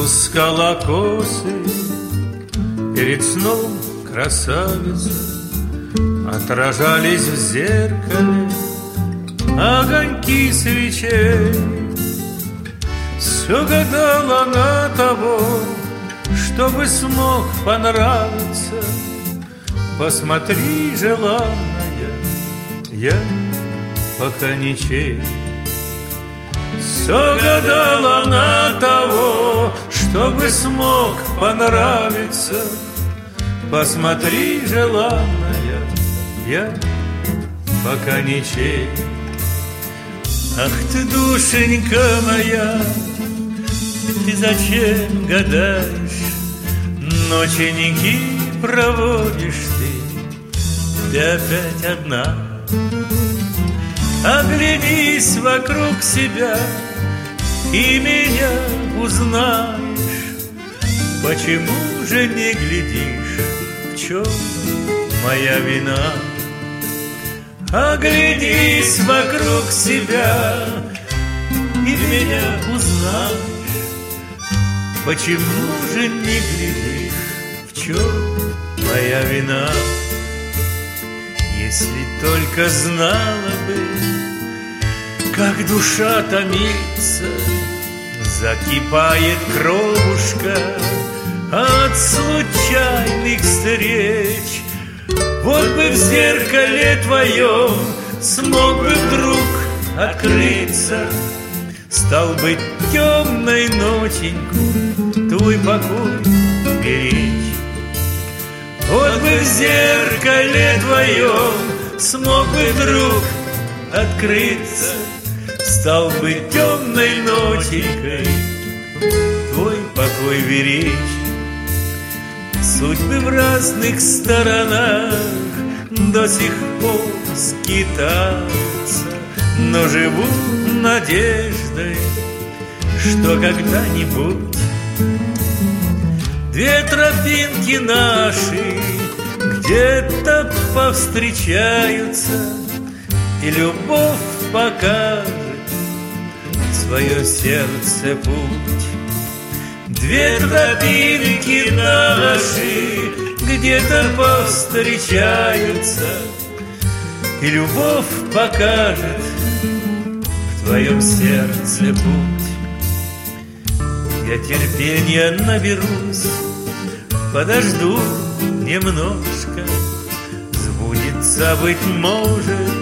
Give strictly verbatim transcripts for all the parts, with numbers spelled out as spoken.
Распускала косы перед сном красавица, отражались в зеркале огоньки свечей. Все гадала на того, чтобы смог понравиться. Посмотри, желанная, я пока ничей. Все гадала на того, чтобы смог понравиться. Посмотри, желанная, я пока ничей. Ах ты, душенька моя, ты зачем гадаешь? Ноченьки проводишь ты, ты опять одна. Оглянись вокруг себя и меня узнаешь. Почему же не глядишь, в чем моя вина? Оглянись вокруг себя и меня узнаешь. Почему же не глядишь, в чем моя вина? Если только знала бы, как душа томится, закипает кровушка от случайных встреч. Вот бы в зеркале твоем смог бы вдруг открыться, стал бы темной ноченьку твой покой беречь. Вот бы в зеркале твоем смог бы вдруг открыться, стал бы темной ноченькой твой покой беречь. Судьбы в разных сторонах до сих пор скитаются, но живут надеждой, что когда-нибудь две тропинки наши где-то повстречаются, и любовь покажет свое сердце путь. Две тропинки наши где-то повстречаются, и любовь покажет в твоем сердце путь. Я терпения наберусь, подожду немножко, сбудется, быть может,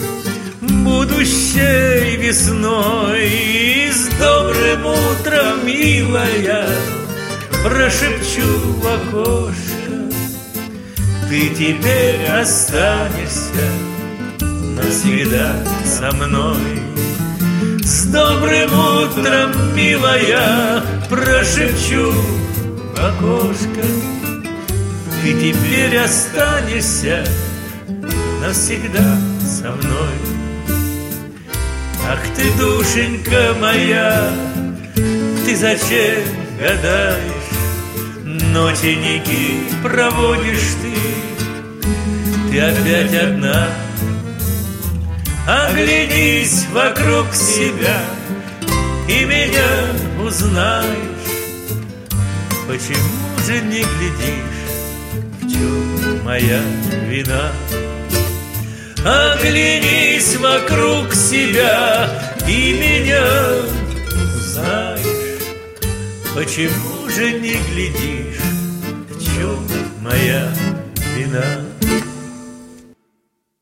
будущей весной. И с добрым утром, милая, прошепчу в окошко, ты теперь останешься навсегда со мной. С добрым утром, милая, прошепчу в окошко, ты теперь останешься навсегда со мной. Ах ты, душенька моя, ты зачем гадаешь? Ноченьки проводишь ты, ты опять одна. Оглянись вокруг себя и меня узнаешь. Почему же не глядишь, в чем моя вина? Оглянись вокруг себя и меня узнаешь. Почему же не глядишь, в чем моя вина?